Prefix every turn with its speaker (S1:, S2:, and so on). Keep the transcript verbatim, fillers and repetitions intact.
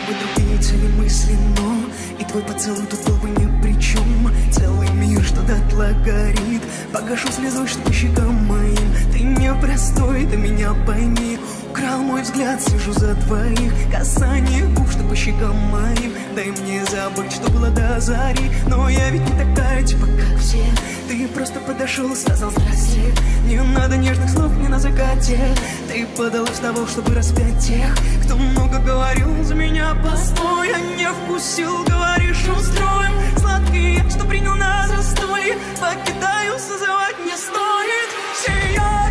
S1: бы другие цели мысли, но и твой поцелуй тут был бы ни при чем. Целый мир, что дотла горит, погашу слезой, что по щекам моим. Ты непростой, ты меня пойми. Украл мой взгляд, сижу за двоих. Касание губ, что по щекам моим. Дай мне забыть, что было до зари. Но я ведь не такая, типа как все. Ты просто подошел, сказал здрасте. Не надо нежных слов мне на закате. Ты подалась того, чтобы распять тех, кто много говорил за меня. Постой, я не вкусил, говоришь, устроим. Сладкий, что принял на застолье. Покидаю, созывать не стоит. Все я